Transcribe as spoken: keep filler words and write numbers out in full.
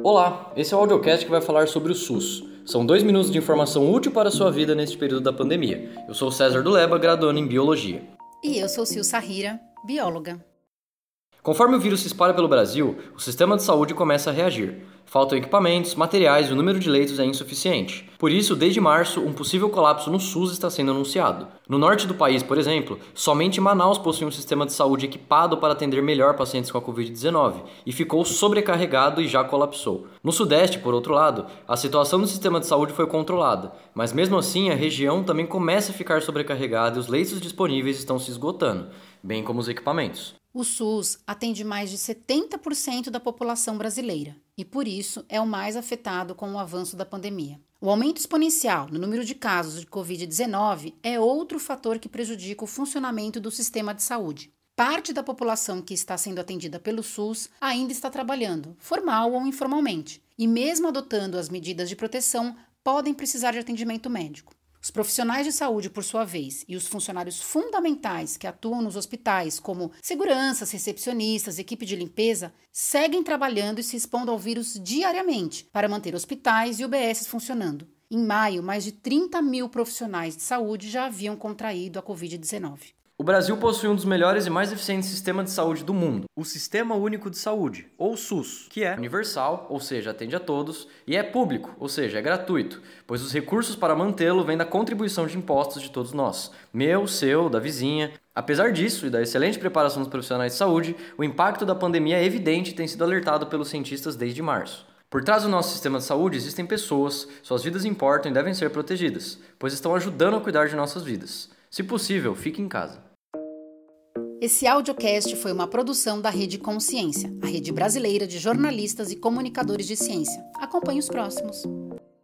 Olá, esse é o audiocast que vai falar sobre o SUS. São dois minutos de informação útil para a sua vida neste período da pandemia. Eu sou o César do Leba, graduando em Biologia. E eu sou Sil Sahira, bióloga. Conforme o vírus se espalha pelo Brasil, o sistema de saúde começa a reagir. Faltam equipamentos, materiais e o número de leitos é insuficiente. Por isso, desde março, um possível colapso no SUS está sendo anunciado. No norte do país, por exemplo, somente Manaus possui um sistema de saúde equipado para atender melhor pacientes com a covid dezenove e ficou sobrecarregado e já colapsou. No sudeste, por outro lado, a situação do sistema de saúde foi controlada, mas mesmo assim a região também começa a ficar sobrecarregada e os leitos disponíveis estão se esgotando, bem como os equipamentos. O SUS atende mais de setenta por cento da população brasileira e, por isso, é o mais afetado com o avanço da pandemia. O aumento exponencial no número de casos de covid dezenove é outro fator que prejudica o funcionamento do sistema de saúde. Parte da população que está sendo atendida pelo SUS ainda está trabalhando, formal ou informalmente, e mesmo adotando as medidas de proteção, podem precisar de atendimento médico. Os profissionais de saúde, por sua vez, e os funcionários fundamentais que atuam nos hospitais, como seguranças, recepcionistas, equipe de limpeza, seguem trabalhando e se expondo ao vírus diariamente para manter hospitais e U B S funcionando. Em maio, mais de trinta mil profissionais de saúde já haviam contraído a covid dezenove. O Brasil possui um dos melhores e mais eficientes sistemas de saúde do mundo, o Sistema Único de Saúde, ou SUS, que é universal, ou seja, atende a todos, e é público, ou seja, é gratuito, pois os recursos para mantê-lo vêm da contribuição de impostos de todos nós, meu, seu, da vizinha. Apesar disso e da excelente preparação dos profissionais de saúde, o impacto da pandemia é evidente e tem sido alertado pelos cientistas desde março. Por trás do nosso sistema de saúde existem pessoas, suas vidas importam e devem ser protegidas, pois estão ajudando a cuidar de nossas vidas. Se possível, fique em casa. Esse audiocast foi uma produção da Rede Consciência, a rede brasileira de jornalistas e comunicadores de ciência. Acompanhe os próximos.